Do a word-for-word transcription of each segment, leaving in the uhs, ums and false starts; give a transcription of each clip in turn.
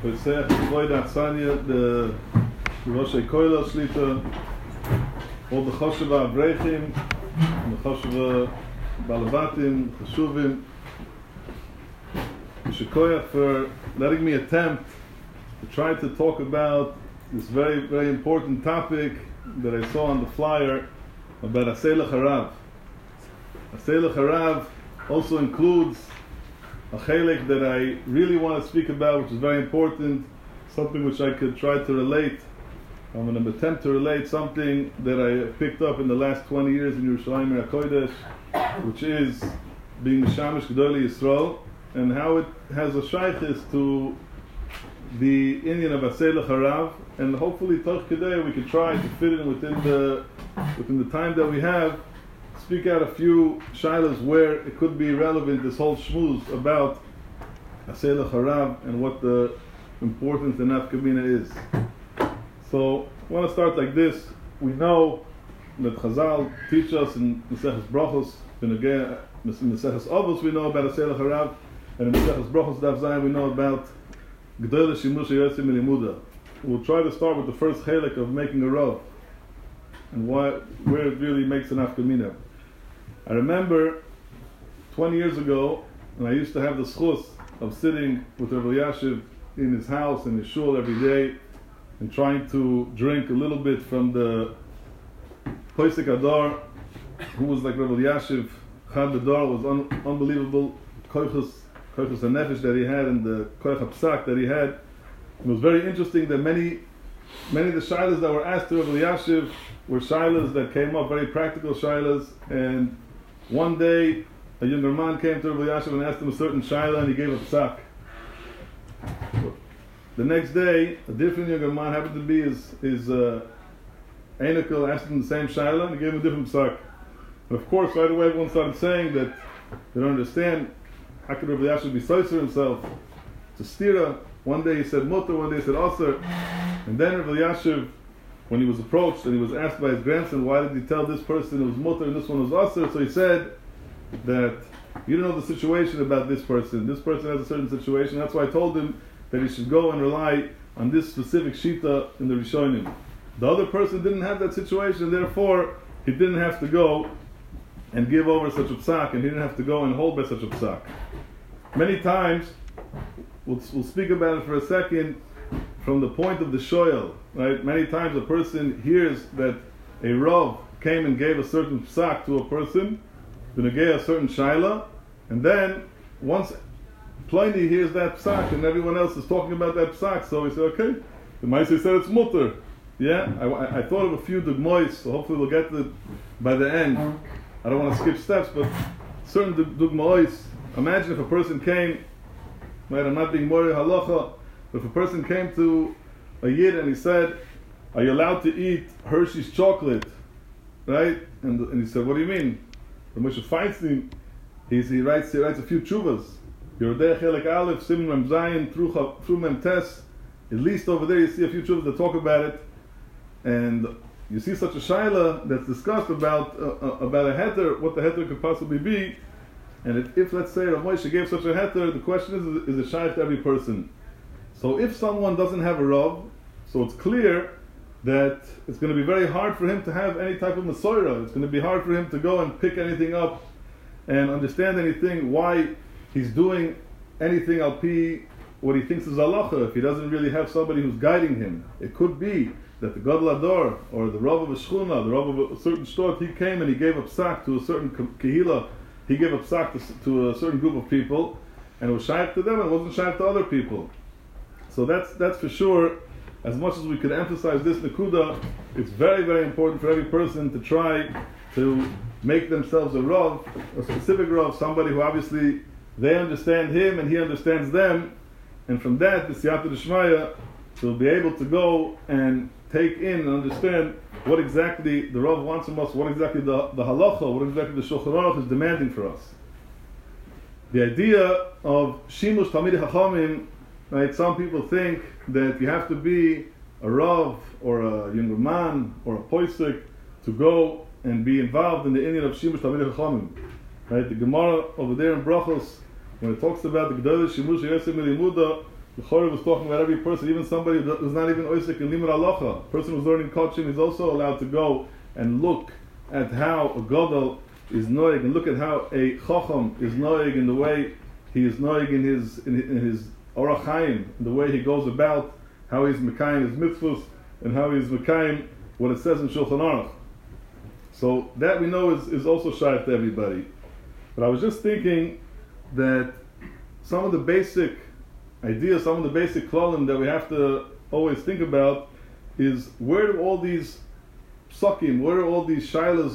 Pesach, Void Atzania, the Rosh Koila Shlita, all the Chosheva Avrechim, the Chosheva Balavatim, Cheshuvim. Shekoyach for letting me attempt to try to talk about this very, very important topic that I saw on the flyer about Aseh L'Charav. Aseh L'Charav also includes a chelik that I really want to speak about, which is very important, something which I could try to relate. I'm going to attempt to relate something that I picked up in the last twenty years in Yerushalayim HaKodesh, which is being Mishamish Gedolei Yisrael, and how it has a shaykhis to the Indian of Aseh L'Charav, and hopefully Toch Kedei we could try to fit in within the within the time that we have, speak out a few shilas where it could be relevant, this whole shmooze about Aseh L'Charav and what the importance in Nafkamina is. So I want to start like this. We know that Chazal teach us in Maseches Brachos, in Maseches Avos we know about Aseh L'Charav, and in Maseches Brachos Daf Zayin we know about G'dolei Shimush Yotzei Milimuda. We'll try to start with the first chelik of making a rav and why, where it really makes an afkamina. I remember twenty years ago, and I used to have the schus of sitting with Rabbi Yashiv in his house, in his shul every day, and trying to drink a little bit from the Poisek Adar, who was like Rabbi Yashiv. Chad Adar was un- unbelievable koichus, koichus hanefesh that he had, and the koich hapsak that he had. It was very interesting that many many of the shilas that were asked to Rabbi Yashiv were shilas that came up, very practical shilas. And one day, a younger man came to Rabbi Yashiv and asked him a certain shilah, and he gave a psak. The next day, a different younger man happened to be his his uh, Einikel, asked him the same shilah, and he gave him a different psak. And of course, right away, everyone started saying that they don't understand. How could Rabbi Yashiv be soiser himself? It's a stira. One day he said mutter, one day he said aser. And then Rabbi Yashiv, when he was approached and he was asked by his grandson, why did he tell this person it was mutter and this one was aser? So he said that you don't know the situation about this person. This person has a certain situation. That's why I told him that he should go and rely on this specific shita in the Rishonim. The other person didn't have that situation, and therefore he didn't have to go and give over such a psak, and he didn't have to go and hold by such a psak. Many times, We'll, we'll speak about it for a second from the point of the shoyel, right? Many times a person hears that a rav came and gave a certain psak to a person, v'negei a certain shaila, and then once Pliny hears that psak and everyone else is talking about that psak, so he said, okay, the Maaseh said it's mutter. Yeah, I, I, I thought of a few dugmois, so hopefully we'll get to it by the end. I don't want to skip steps, but certain dugmois. Imagine if a person came. Right, I'm not being more halacha, but if a person came to a yid and he said, are you allowed to eat Hershey's chocolate? Right? And, and he said, what do you mean? The Moshe Feinstein, he's, he writes he writes a few tshuvas. Yerodei Chelek Aleph, Sim Mem Zayin, Through Mem Tes. At least over there you see a few tshuvas that talk about it. And you see such a shaila that's discussed about uh, about a heter, what the heter could possibly be. And if, if, let's say, Rav Moshe gave such a heter, the question is, is it shaykh to every person? So if someone doesn't have a Rav, so it's clear that it's going to be very hard for him to have any type of Masorah. It's going to be hard for him to go and pick anything up and understand anything, why he's doing anything al pi what he thinks is halacha, if he doesn't really have somebody who's guiding him. It could be that the Gadol Ador, or the Rav of a Shchuna, the Rav of a certain shtot, he came and he gave a psak to a certain kehila. He gave a psak to, to a certain group of people, and it was shaykh to them, and it wasn't shaykh to other people. So that's that's for sure. As much as we could emphasize this nekuda, it's very, very important for every person to try to make themselves a rav, a specific rav, somebody who obviously they understand him and he understands them, and from that, the siyata d'shmaya, will be able to go and take in and understand what exactly the Rav wants from us, what exactly the, the halacha, what exactly the Shulchan Aruch is demanding for us. The idea of Shimush Talmidei Chachamim, right, some people think that you have to be a Rav or a younger man or a Poisek to go and be involved in the inyan of Shimush Talmidei Chachamim. Right, the Gemara over there in Brachos, when it talks about the G'dolei Shimush Yotzei Milimuda, The Chorah was talking about every person, even somebody who's not even Oisik in Limud Halacha. A person who's learning Kodshim is also allowed to go and look at how a Gadol is noig, and look at how a Chacham is noig in the way he is noig in his in, in his Orach Chaim, in the way he goes about, how he's Mekayim his mitzvahs, and how he's Mekayim what it says in Shulchan Aruch. So that we know is, is also shaykh to everybody. But I was just thinking that some of the basic ideas, some of the basic klalim that we have to always think about is, where do all these psukim, where do all these shailas,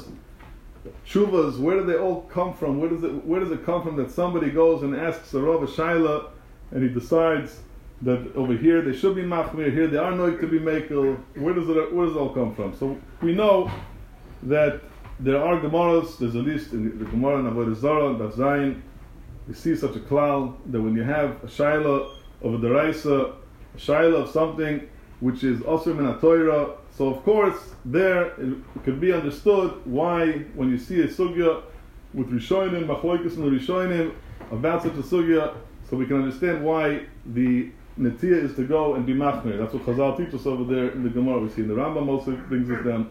shuvas, where do they all come from? Where does it where does it come from that somebody goes and asks a Rav a shaila and he decides that over here they should be machmir, here they are noig to be mekel? Where does it where does it all come from? So we know that there are gemaras. There's at least in the Gemara in Avodah Zarah, Daf Zayin, you see such a klal that when you have a shaila of a deraisa, a shaila of something which is also min ha-Torah, so of course there it could be understood why when you see a sugya with Rishonim, Machloikus and the Rishonim about such a sugya, so we can understand why the Netiyah is to go and be machmir. That's what Chazal teach us over there in the Gemara. We see in the Rambam also brings us down.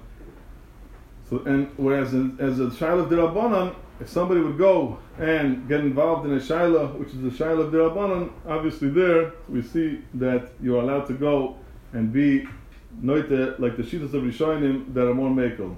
So, and whereas in, as a Shaila of Dirabanan, if somebody would go and get involved in a Shaila, which is a Shaila of Dirabanan, obviously there we see that you're allowed to go and be noite like the Shittas of Rishonim that are more mekel.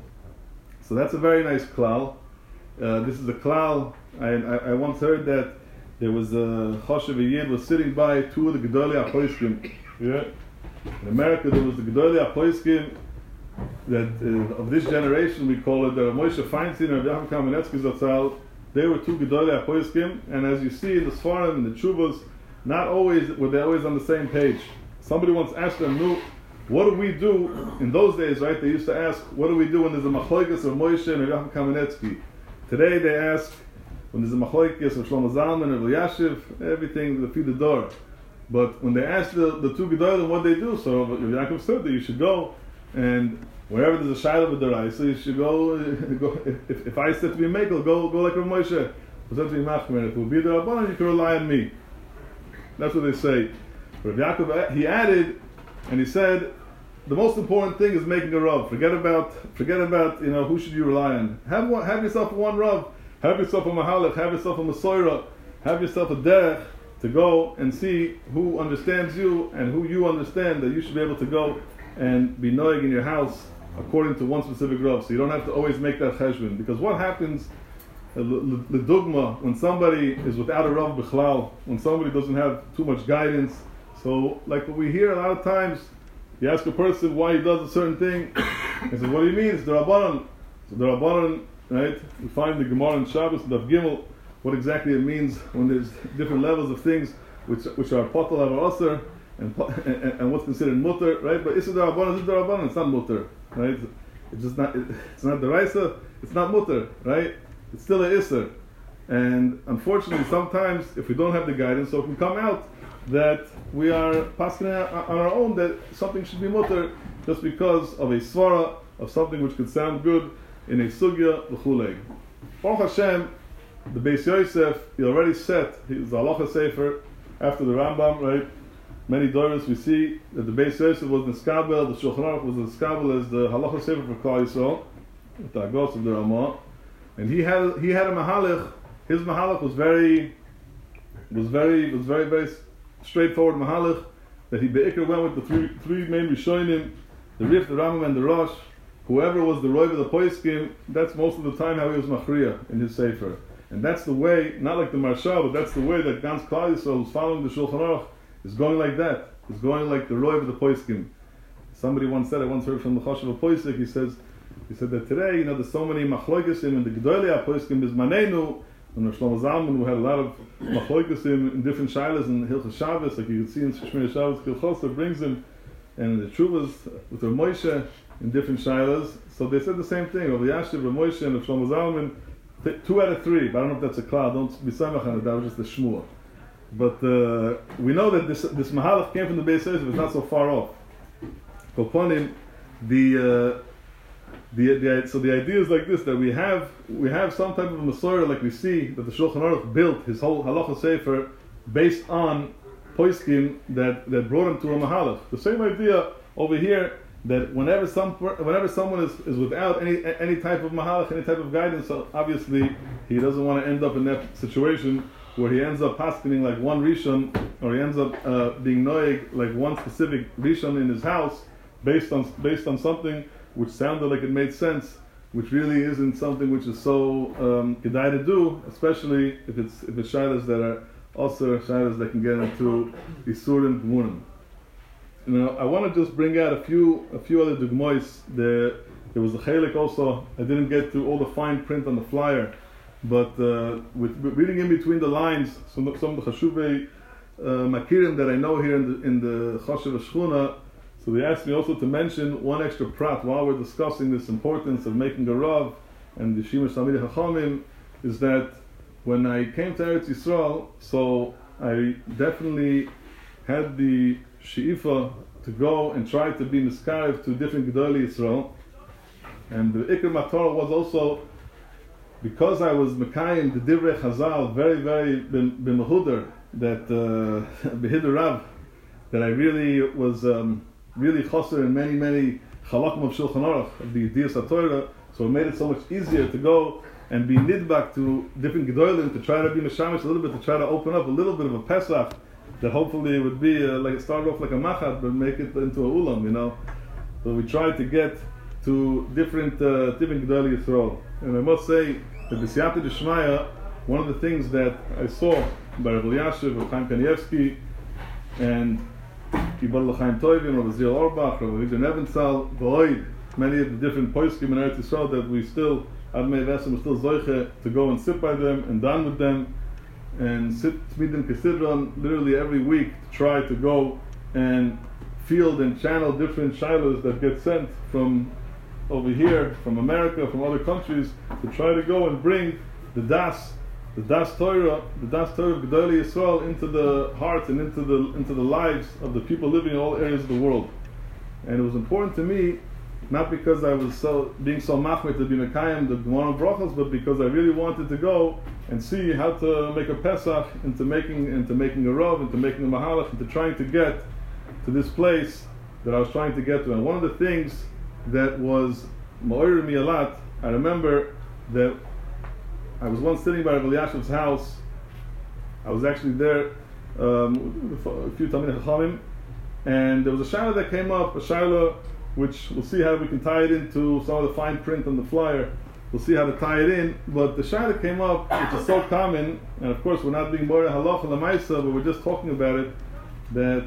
So that's a very nice klal. Uh, this is a klal. I, I, I once heard that there was a Choshev Yid was sitting by two of the Gedolei HaPoiskim. Yeah, in America there was the Gedolei HaPoiskim that uh, of this generation we call it the Moshe Feinstein and Yaakov Kamenetsky Zatzal. They were two Gedolei HaPoiskim, and as you see in the Sfarim and the Chuvas, not always were they always on the same page. Somebody once asked them, "No, what do we do in those days?" Right? They used to ask, "What do we do when there's a Machloikas of Moshe and Yaakov Kamenetsky?" Today they ask, when there's a Machloikas of Shlomo Zalman or Yashiv, everything the feed the door. But when they ask the, the two Gedolim what they do, so Yaakov said that you should go, and wherever there's a Shaila with the Rai, so you should go, go if, if I said to be a Mekel, go go like Rav Moshe. If said to be Machmer, if it would be the Rabbanan, you can rely on me. That's what they say. But Yaakov, he added, and he said, the most important thing is making a Rav. Forget about, forget about, you know, who should you rely on. Have one, have yourself one Rav. Have yourself a Mahalach, have yourself a Masoira, have yourself a Derech to go and see who understands you and who you understand, that you should be able to go and be noig in your house according to one specific Rav. So you don't have to always make that cheshbon. Because what happens, the dogma, when somebody is without a Rav Bichlal, when somebody doesn't have too much guidance, so like what we hear a lot of times, you ask a person why he does a certain thing, he says, what do you mean? It's the Rabbanan. So the Rabbanan, right? We find the Gemara in Shabbos, Daf Gimel, what exactly it means when there's different levels of things which which are potal or aser, and, and and what's considered mutter, right? But Issa Darabanan, Issa Darabanan, it's not mutter, right? It's just not. It, it's not deraisa. It's not mutter, right? It's still a Issa, and unfortunately, sometimes if we don't have the guidance, so it can come out that we are passing on our own that something should be mutter just because of a svara of something which could sound good in a sugya v'chulei. Baruch Hashem, the Beis Yosef, he already set his halacha sefer after the Rambam, right? Many doros we see that the Beis Yosef was niskabel, the Shulchan Aruch was niskabel as the halacha sefer for Klal Yisrael, with the agos of the Ramah, and he had he had a mahalach. His mahalach was very was very was very very straightforward mahalach that he beikar went with the three three main rishonim, the Rif, the Rambam, and the Rosh. Whoever was the Roiv of the Poiskim, that's most of the time how he was Machriya in his Sefer. And that's the way, not like the Marsha, but that's the way that Gans Klal Yisrael, who's following the Shulchan Aruch, is going like that. He's going like the Roiv of the Poiskim. Somebody once said, I once heard from the Choshev of Poisik, he says, he said that today, you know, there's so many Machloikesim, and the Gedolei HaPoiskim is Manenu, and Shlomo Zalman, who had a lot of Machloikesim in different Shailas in Hilchos Shabbos, like you can see in Shmir Shabbos, Kilchosa brings him, and the Truvas with Rav Moshe, in different shilas. So they said the same thing. Rav Yashiv, Rav Moshe, and Rav Shlomo Zalman, th- two out of three. But I don't know if that's a cloud. Don't be samach on it. That was just a shmua. But uh, we know that this this mahalach came from the Beis Yosef. It's not so far off. Koponim, the uh, the the so the idea is like this: that we have we have some type of a Masorah, like we see that the Shulchan Aruch built his whole halacha sefer based on poskim that, that brought him to a mahalach. The same idea over here, that whenever some whenever someone is, is without any any type of mahalach, any type of guidance, so obviously he doesn't want to end up in that situation where he ends up paskening like one rishon, or he ends up uh, being noeg like one specific rishon in his house, based on based on something which sounded like it made sense, which really isn't something which is so um, kedai to do, especially if it's if it's shilas that are also shilas that can get into isurim gmurim. You know, I want to just bring out a few a few other dugmois. There, there was a chelik also. I didn't get to all the fine print on the flyer, but uh, with reading in between the lines, some some of the chashuvei uh, makirim that I know here in the in the Choshev Shchuna. So they asked me also to mention one extra prat while we're discussing this importance of making a rav and the Shemesh Talmidei Chachamim, is that when I came to Eretz Yisrael, so I definitely had the she'ifa to go and try to be niskarev to different Gedolei Yisrael. And the Ikar Matorah was also, because I was Mekayim the Divrei Chazal very, very b'mehuder, that uh, b'hidur Rav, that I really was um, really chosser in many, many chalakim of Shulchan Aruch, of the Yediyas HaTorah, so it made it so much easier to go and be nidbak to different Gedolim, to try to be meshamish a little bit, to try to open up a little bit of a Pesach, that hopefully it would be uh, like start off like a machat, but make it into a ulam, you know. So we tried to get to different uh, different Gedolei Yisrael, and I must say that b'siyata d'shmaya, one of the things that I saw by Rav Elyashiv, Rav Chaim Kanievsky, and Kibbutz L'Chaim Tovim, Rav Azriel Orbach, Rav Avigdor Nebenzahl, V'oid, many of the different poskim in Eretz Yisrael that we still, Admei Vesem, we still zoiche to go and sit by them and dine with them, and sit meet them Kesidron literally every week to try to go and field and channel different shilas that get sent from over here, from America, from other countries, to try to go and bring the das, the das Torah, the das Torah of Gedolei Yisrael into the hearts and into the into the lives of the people living in all areas of the world. And it was important to me, not because I was so being so machmir to be mekayim the Gemara brachos, but because I really wanted to go and see how to make a Pesach, into making into making a Rav, into making a Mahalach, into trying to get to this place that I was trying to get to. And one of the things that was ma'orer me a lot, I remember that I was once sitting by Rav Elyashiv's house. I was actually there um, a few Talmidei Chachamim, and there was a shaila that came up, a shaila which we'll see how we can tie it into some of the fine print on the flyer. We'll see how to tie it in, but the shaila came up, which is so common, and of course we're not being more halacha l'maisa, but we're just talking about it, that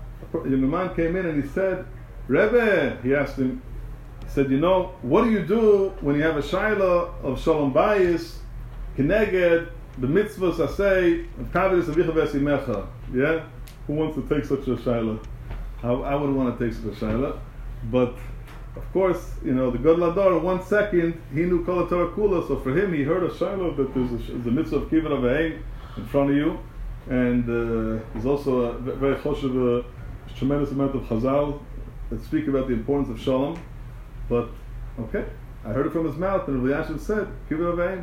a young man came in and he said, Rebbe, he asked him, he said, you know, what do you do when you have a shaila of shalom bayis, kineged, the mitzvahs asay, of kavidus avicha v'esimecha? Yeah? Who wants to take such a shaila? I, I wouldn't want to take such a shaila. But of course, you know, the God Lador, one second, he knew Kol HaTorah Kula, so for him, he heard a shiloh that there's a, there's a mitzvah of Kibbutz Avayim in front of you, and uh, there's also a very choshev, a tremendous amount of Chazal that speak about the importance of Shalom. But, okay, I heard it from his mouth, and Rav Elyashiv said, Kibbutz Avayim.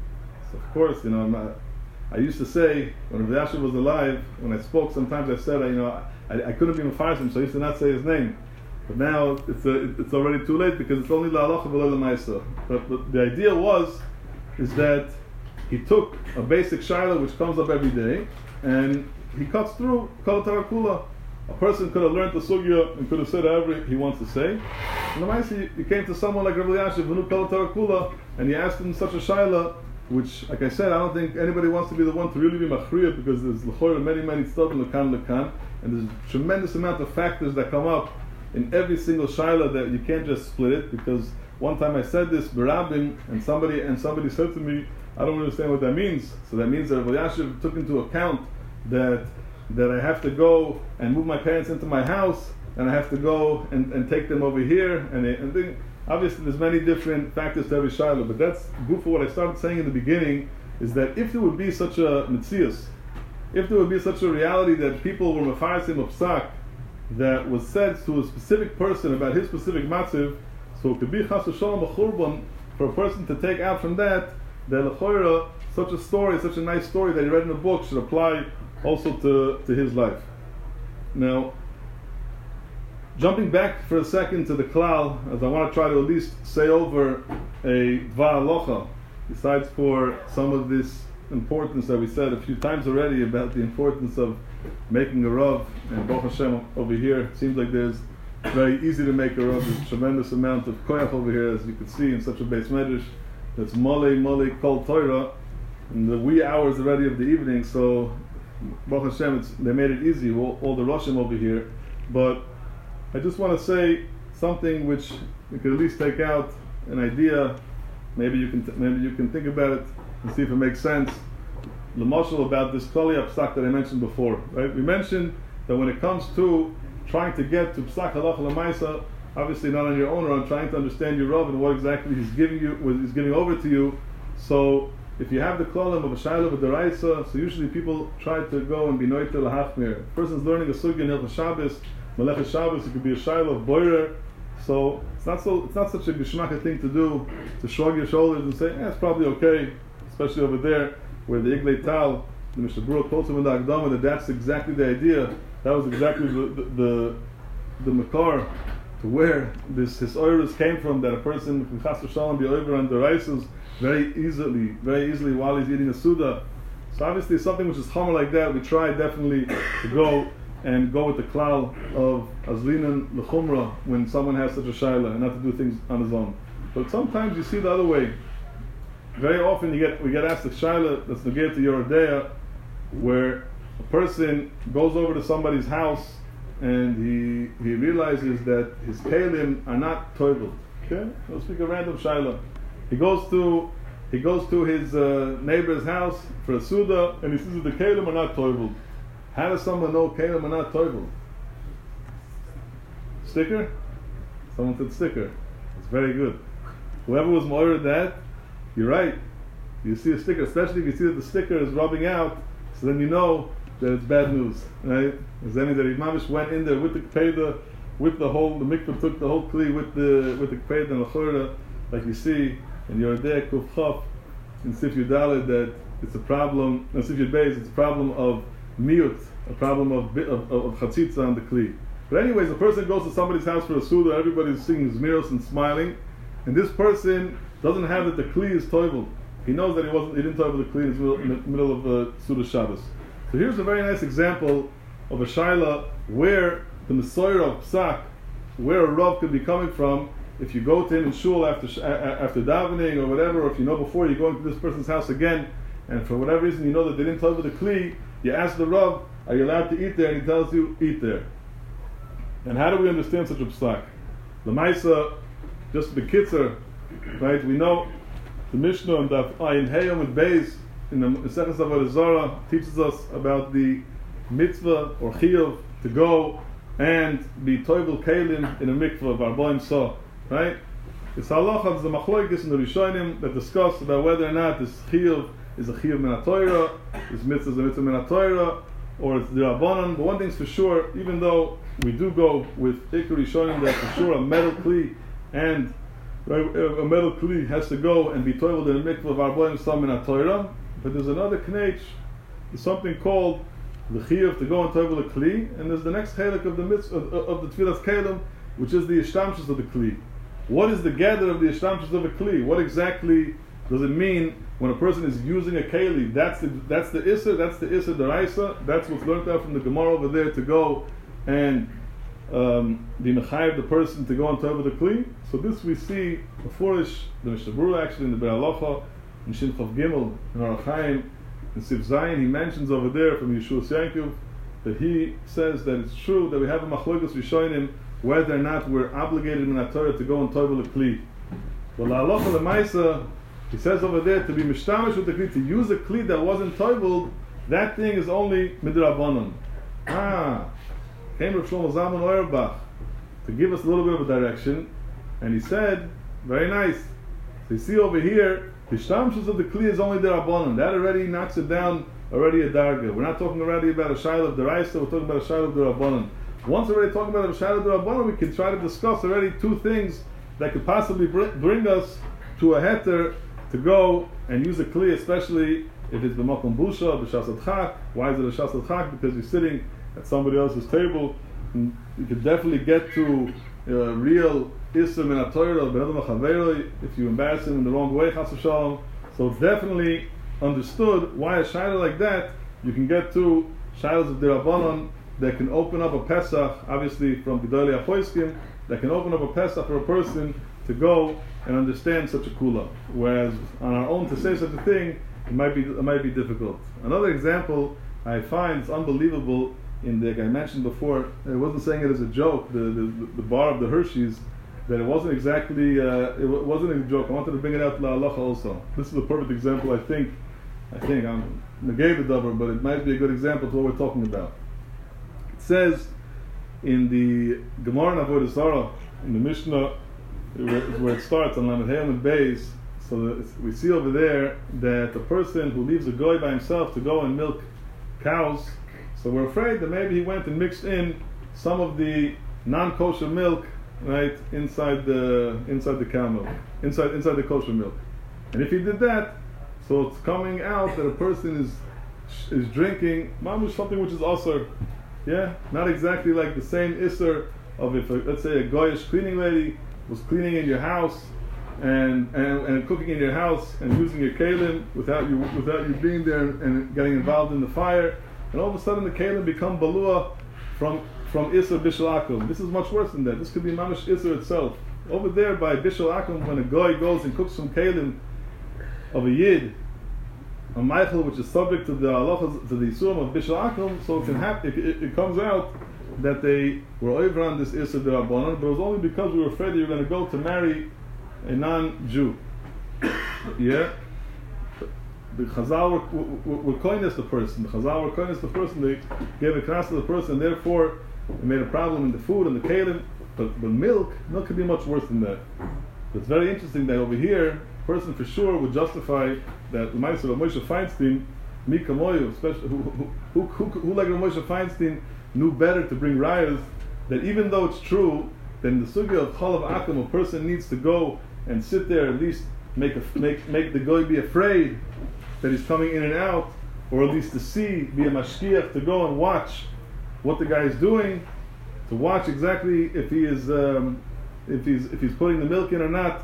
So of course, you know, I'm not, I used to say, when Rav Elyashiv was alive, when I spoke, sometimes I said, I, you know, I, I couldn't be Mefarshim, so I used to not say his name. But now it's a, it's already too late because it's only la'alacha v'lo l'maisa. But, but the idea was is that he took a basic shaila which comes up every day and he cuts through Kol HaTorah Kula. A person could have learned the sugya and could have said whatever he wants to say. And the Maisa, he came to someone like Rav Elyashiv who knew Kol HaTorah Kula, and he asked him such a shaila, which, like I said, I don't think anybody wants to be the one to really be machriya, because there's l'chorah many many tzaddim lekan lekan, and there's a tremendous amount of factors that come up in every single shaila that you can't just split it. Because one time I said this berabim, and somebody and somebody said to me, I don't understand what that means. So that means that Rav Elyashiv took into account that that I have to go and move my parents into my house, and I have to go and, and take them over here, and, and then, obviously there's many different factors to every shaila, but that's good for what I started saying in the beginning, is that if there would be such a mitzias, if there would be such a reality that people were mefarsim of psak, that was said to a specific person about his specific matziv, so it could be chas v'shalom b'churban for a person to take out from that, that l'choira, such a story, such a nice story that he read in a book should apply also to, to his life. Now, jumping back for a second to the klal, as I want to try to at least say over a dvar halacha, besides for some of this importance that we said a few times already about the importance of making a rav, and Baruch Hashem over here, it seems like there's very easy to make a rav. There's a tremendous amount of koyach over here, as you can see in such a base medrash. That's mole mole kol Torah in the wee hours already of the evening. So Baruch Hashem, it's, they made it easy, all, all the Roshim over here. But I just want to say something which you could at least take out an idea. Maybe you can t- maybe you can think about it and see if it makes sense. The mashal about this klali psak that I mentioned before, right? We mentioned that when it comes to trying to get to psak halacha l'maisa, obviously not on your own, or on trying to understand your Rav and what exactly he's giving you, what he's giving over to you. So if you have the klalim of a shayla of a deraisa, so usually people try to go and be noiter lahachmir. A person's learning a sugya in Hilchos Shabbos, Melechas Shabbos, it could be a shayla of boirer. So it's not so it's not such a geshmaka thing to do, to shrug your shoulders and say, eh, it's probably okay, especially over there where the Iglei Tal, the Mishnah Berurah told him in the Akdama that that's exactly the idea. That was exactly the the the, the makar to where this his oirus came from, that a person can chas v'shalom be over on deraisas very easily, very easily while he's eating a suda. So obviously something which is chomer like that, we try definitely to go and go with the klal of azlinan l'chumra when someone has such a shayla, and not to do things on his own. But sometimes you see the other way. Very often you get we get asked a shayla that's negated to Yoreh De'ah, where a person goes over to somebody's house and he he realizes that his kelim are not toivel. Okay, let's speak a random shayla. He goes to he goes to his uh, neighbor's house for a suda, and he says that the kelim are not toivel. How does someone know kelim are not toivel? Sticker? Someone said sticker. It's very good. Whoever was more that, you're right. You see a sticker, especially if you see that the sticker is rubbing out, so then you know that it's bad news, right? Because that means that Imamish went in there with the kpeda, with the whole, the mikvah took the whole kli with the with the kpeda and the chorda, like you see in Yoreh De'ah Kuf Chaf, in Sif Yudalid, that it's a problem, in Sif Yud Beis, it's a problem of miut, a problem of of, of chatzitza on the kli. But anyways, a person goes to somebody's house for a suda, everybody's singing zmiros and smiling, and this person doesn't have that the kli is toivel. He knows that he wasn't, he didn't toivel the kli in the middle of the suda Shabbos. So here's a very nice example of a shayla where the Mesoyer of Psak, where a Rav could be coming from, if you go to him in shul after after davening or whatever, or if you know before you're going to this person's house again, and for whatever reason you know that they didn't toivel the kli, you ask the Rav, are you allowed to eat there? And he tells you, eat there. And how do we understand such a psak? The Maisa, just the Kitzer, right? We know the Mishnah and the Ayin Heyom and Beis in the Maseches Avodah Zarah teaches us about the mitzvah or chiyuv to go and be toivel kelim in a mikvah of Arbaim Sa, right? It's halacha, it's the machloikis in the Rishonim that discuss about whether or not this chiyuv is a chiyuv min haTorah, this mitzvah is a mitzvah min haTorah, or it's the Rabbanon. But one thing's for sure, even though we do go with Iker Rishonim that for sure a metal kli and right, a metal kli has to go and be toivel in a mikvah of Arbaim Sa min haTorah. But there's another knech, there's something called the chiyuv to go and toivel a kli, and there's the next chelik of the mitzvah of, of the tefillas kelim, which is the ishtamshus of the kli. What is the gather of the ishtamshus of a kli? What exactly does it mean when a person is using a keli? That's the that's the issa, that's the issa deraisa. That's what's learned out from the Gemara over there, to go and um, be mechayev the person to go and toivel the kli. So this we see before-ish, the Mishnah Berurah actually in the Be'er Halacha, in Shin Chav Gimel, in Orach Chaim, in Sif Zayin, he mentions over there from Yeshua Yankov that he says that it's true that we have a machlokas rishonim whether or not we're obligated in our Torah to go and toivel a kli. But la halacha l'maisa, he says over there to be mishtamish with the kli, to use a kli that wasn't toiveled, that thing is only midrabanan. Ah, came Rav Shlomo Zalman Auerbach to give us a little bit of a direction, and he said, very nice. So you see over here, the shtamshus of the kli is only the rabbanon. That already knocks it down, already a darga. We're not talking already about a shayla of the raisa, we're talking about a shayla of the rabbanon. Once we're already talking about a shayla of the rabbanon, we can try to discuss already two things that could possibly bring us to a heter to go and use a kli, especially if it's b'makom busha, b'shas adchak. Why is it a shas adchak? Because you're sitting at somebody else's table. And you could definitely get to uh, real Isser min HaTorah, ben adam chaveroi, if you embarrass him in the wrong way, chas v'shalom. So it's definitely understood why a shayla like that, you can get to shaylas of Dirabanan that can open up a Pesach, obviously from Gedolei HaPoskim, that can open up a Pesach for a person to go and understand such a kula. Whereas on our own to say such a thing, it might be it might be difficult. Another example I find is unbelievable. In the, like I mentioned before, I wasn't saying it as a joke. The the, the bar of the Hershey's, that it wasn't exactly uh, it wasn't a joke. I wanted to bring it out to La Halacha also. This is a perfect example. I think I think I'm negay b'davar, but it might be a good example to what we're talking about. It says in the Gemara in Avodah Zarah, in the Mishnah, where, where it starts on Lamed Hey and Beis. So that we see over there that the person who leaves a goy by himself to go and milk cows, so we're afraid that maybe he went and mixed in some of the non-kosher milk, right, inside the inside the cow milk, inside inside the kosher milk. And if he did that, so it's coming out that a person is is drinking mamush, something which is asur, yeah, not exactly like the same isser of if a, let's say a goyish cleaning lady was cleaning in your house and, and and cooking in your house and using your kalim without you without you being there and getting involved in the fire, and all of a sudden the kalim become balua from from Isser Bishul Akum. This is much worse than that. This could be mamash Isser itself. Over there by Bishul Akum, when a guy goes and cooks some kalim of a yid, a Michael, which is subject to the halachas, to the Yisurim of Bishul Akum, so it can happen. It, it, it comes out that they were over on this Isser D'Rabbanan, but it was only because we were afraid that you were going to go to marry a non-Jew. Yeah. The Chazal were, were, were kindness the person. The Chazal were kindness the person. They gave a knas to the person, and therefore it made a problem in the food and the kalim. But the milk, milk could be much worse than that. It's very interesting that over here, a person for sure would justify that the Meister of Moshe Feinstein, Mika Moyu, especially who who, who, who, who like Moshe Feinstein knew better to bring rayas, that even though it's true, then the sugya of Chalav Akum, a person needs to go and sit there, at least make a, make make the goy be afraid that he's coming in and out, or at least to see, be a mashkiach, to go and watch what the guy is doing, to watch exactly if he is um, if he's if he's putting the milk in or not.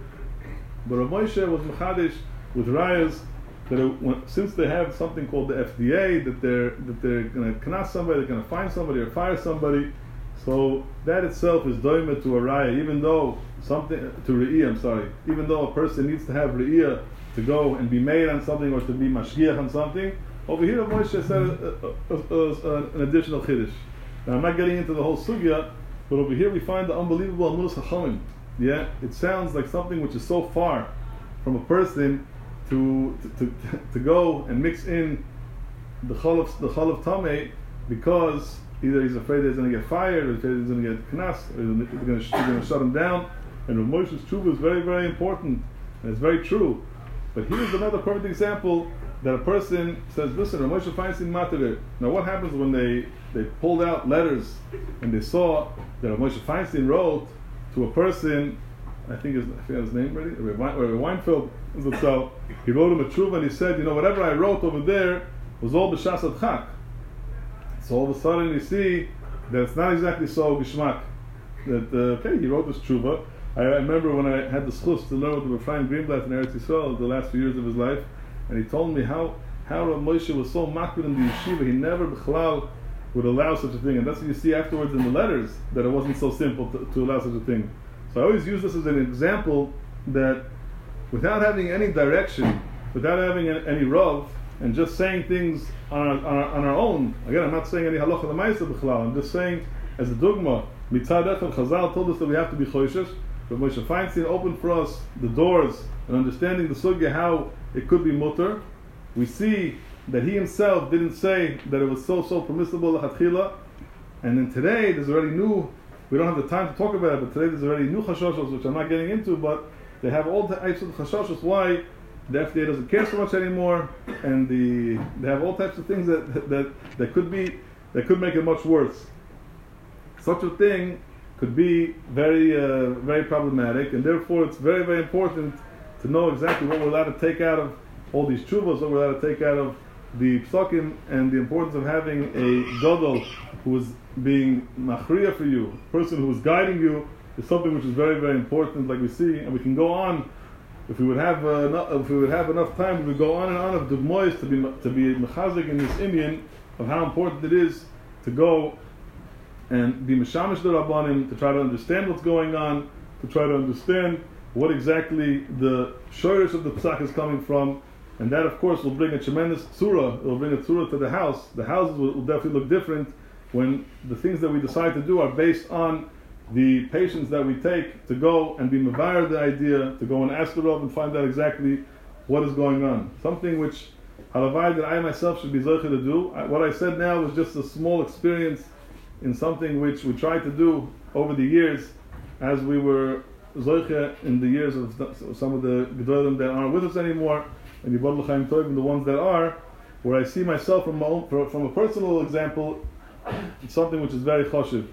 But Rav Moshe was mechadish with rayas that it, when, since they have something called the F D A, that they're that they're going to knas somebody, they're going to find somebody or fire somebody. So that itself is doimer to a raya, even though something to re'iyah. I'm sorry, even though a person needs to have re'iyah to go and be made on something or to be mashgiach on something. Over here, Moshe said a, a, a, a, an additional chiddush. Now, I'm not getting into the whole sugya, but over here we find the unbelievable amunas hachamim. Yeah, it sounds like something which is so far from a person to to, to, to go and mix in the chalav the chalav tamei because either he's afraid that he's going to get fired, or he's afraid he's going to get knas, or they're going to, they're going to shut him down. And Rav Moshe's tshuva is very, very important, and it's very true. But here's another perfect example that a person says, listen, Rav Moshe Feinstein matter. Now what happens when they, they pulled out letters and they saw that Rav Moshe Feinstein wrote to a person, I think his, I forget his name already, or Weinfeld, so he wrote him a tshuva and he said, you know, whatever I wrote over there was all b'shas adchak. So all of a sudden you see that it's not exactly so gishmak. That, uh, okay, he wrote this tshuva. I remember when I had the schus to learn with the Ephraim Greenblatt in Eretz Yisrael the last few years of his life, and he told me how how Rav Moshe was so makbid in the yeshiva, he never b'chalal would allow such a thing, and that's what you see afterwards in the letters, that it wasn't so simple to, to allow such a thing. So I always use this as an example that without having any direction, without having any rav, and just saying things on our, on our, on our own, again, I'm not saying any halacha l'maisa b'chalal, I'm just saying as a dogma, mitzad echad Chazal told us that we have to be choishes. But Moshe Feinstein opened for us the doors and understanding the sugya how it could be mutter. We see that he himself didn't say that it was so so permissible l'chatchila, and then today there's already new. We don't have the time to talk about it, but today there's already new chashoshos which I'm not getting into. But they have all types of chashoshos why the F D A doesn't care so much anymore, and the they have all types of things that that that could be that could make it much worse. Such a thing could be very, uh, very problematic, and therefore it's very, very important to know exactly what we're allowed to take out of all these tshuvas, what we're allowed to take out of the psakim and the importance of having a gadol who is being machriya for you, a person who is guiding you, is something which is very, very important, like we see, and we can go on. If we would have uh, enough, if we would have enough time, we would go on and on of dugmois to be to be mechazik in this Indian of how important it is to go and be mishamish the rabbanim, to try to understand what's going on, to try to understand what exactly the shorish of the psak is coming from, and that of course will bring a tremendous tzura. It will bring a tzura to the house. The houses will, will definitely look different when the things that we decide to do are based on the patience that we take to go and be mevayer the idea, to go and ask the Rav and find out exactly what is going on. Something which halavai that I myself should be zoche to do. I, what I said now was just a small experience in something which we tried to do over the years as we were zoche in the years of some of the gedolim that aren't with us anymore, and Yibad L'chaim Tov, the ones that are, where I see myself from, my own, from a personal example, it's something which is very choshev.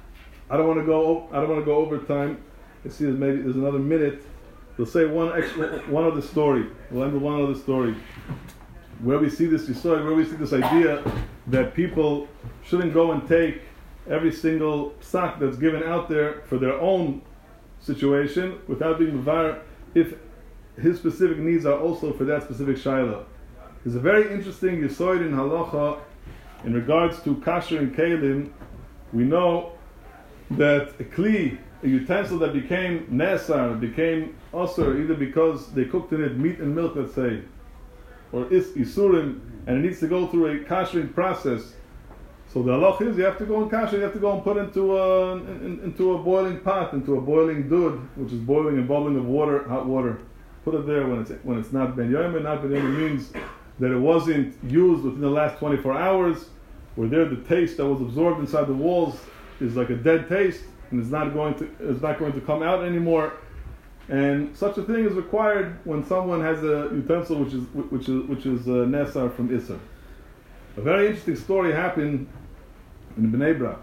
I don't want to go. I don't want to go over time. I see there's maybe there's another minute. We'll say one extra, one other story. We'll end with one other story, where we see this story, where we see this idea that people shouldn't go and take every single psak that's given out there for their own situation without being mevar if his specific needs are also for that specific shayla. There's a very interesting yisoid in halacha in regards to kasher and kelim. We know that a kli, a utensil that became nesar, became osir, either because they cooked in it meat and milk, let's say, or is isurim, and it needs to go through a kashering process. So the halach is you have to go and kasher, you have to go and put into a in, into a boiling pot, into a boiling dud, which is boiling and bubbling of water, hot water. Put it there when it's when it's not ben yomer. Not ben yomer means that it wasn't used within the last twenty-four hours. Where there the taste that was absorbed inside the walls is like a dead taste, and it's not going to it's not going to come out anymore. And such a thing is required when someone has a utensil which is which is which is uh, nesar from Isser. A very interesting story happened in Bnei Brak.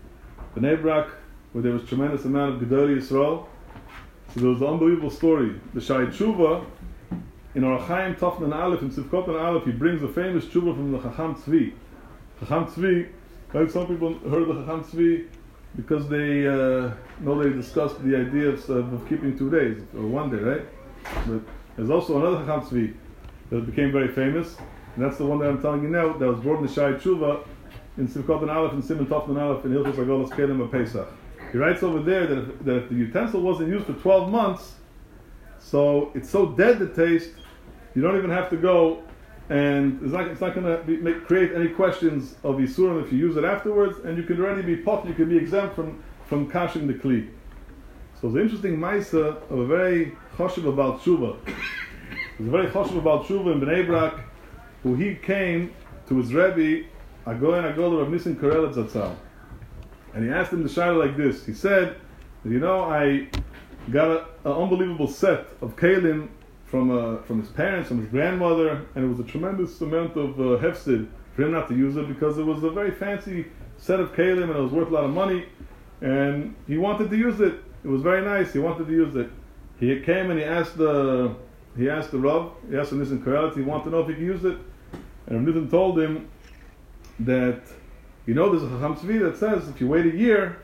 Bnei Brak, where there was tremendous amount of Gedolei Yisrael. So there was an unbelievable story. The Shai Tshuva in Orach Chaim Tafnan Aleph in Sivkot and Aleph, he brings a famous tshuva from the Chacham Tzvi. Chacham Tzvi, like some people heard of the Chacham Tzvi because they uh, know they discussed the idea of, of keeping two days or one day, right? But there's also another Chacham Tzvi that became very famous, and that's the one that I'm telling you now. That was brought in the Shai Tshuva in Sivkot and Aleph and Simon Tafnan Aleph in Hilchos Agolos Kelim and Pesach. He writes over there that if, that if the utensil wasn't used for twelve months, so it's so dead the taste, you don't even have to go, and it's not, it's not going to create any questions of Yisurim if you use it afterwards, and you can already be pot, you can be exempt from, from kashing the kli. So it's an interesting maisa of a very choshev about tshuva. There's a very choshev about tshuva in Bnei Brak, who he came to his Rebbe, Agoyen Agoler of Nissen Karelitz Zatzal. And he asked him the shayla like this. He said, you know, I got an unbelievable set of kelim from uh, from his parents, from his grandmother, and it was a tremendous amount of uh, hefsid for him not to use it because it was a very fancy set of kelim and it was worth a lot of money, and he wanted to use it. It was very nice. He wanted to use it. He came and he asked the he asked the Rav, he asked him this in Karelitz, he wanted to know if he could use it, and Rav Nissen told him that, you know, there's a Chacham Tzvi that says if you wait a year,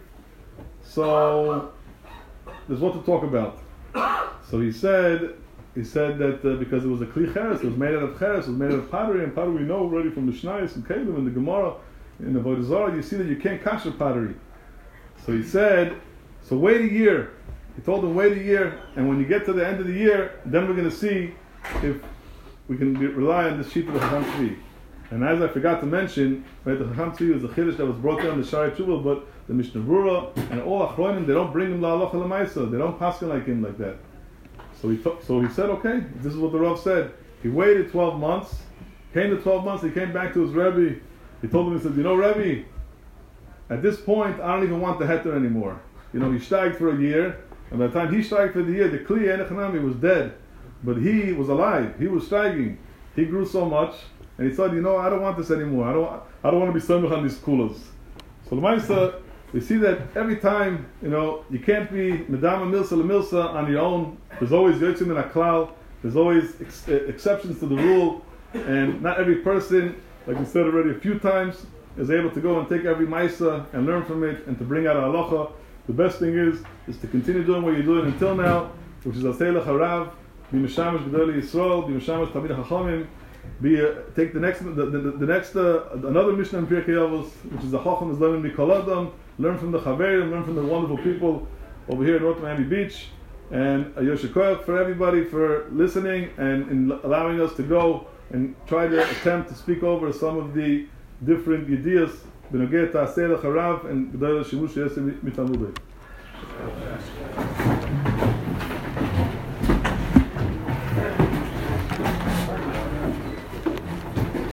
so there's what to talk about. So he said, he said that uh, because it was a kli cheres, it was made out of cheres, it was made out of pottery, and pottery we know already from the Mishnayos and Kelim and the Gemara, in the Avodah Zarah, you see that you can't kasher pottery. So he said, so wait a year. He told him wait a year, and when you get to the end of the year, then we're going to see if we can be, rely on this sheet of the Chacham Tzvi. And as I forgot to mention, right, the Chacham Tzvi was the chiddush that was brought down the Shari Tshuva, but the Mishnah Brura and all Achronim, they don't bring him la'alocha l'maisa. They don't paskin like him like that. So he t- so he said, okay, this is what the Rav said. He waited twelve months. Came to twelve months. He came back to his Rebbe. He told him, he said, you know, Rebbe, at this point, I don't even want the heter anymore. You know, he steiged for a year, and by the time he steiged for the year, the kli enechanami was dead, but he was alive. He was steiging. He grew so much. And he said, you know, I don't want this anymore. I don't I don't want to be samech on these kulas. So the Maisa, we see that every time, you know, you can't be medama milsa lemilsa on your own. There's always yotzim and aklal. There's always ex- exceptions to the rule. and not every person, like we said already a few times, is able to go and take every Maisa and learn from it and to bring out halacha. The best thing is is to continue doing what you're doing until now, which is Asay L'Charav, be Mishamash Gedolei Yisrael, be Mishamash Talmidei Chachamim, be uh, take the next the, the, the next uh, another Mishnah in Pirkei Avos, which is the Chacham is learning Mikol Adam, learn from the Chaverim, learn from the wonderful people over here in North Miami Beach, and a Yosher Koyach for everybody for listening and in allowing us to go and try to attempt to speak over some of the different ideas B'nogeh Ta'aseh L'Charav and Gedolei Shimush Yesem Mitalmudei.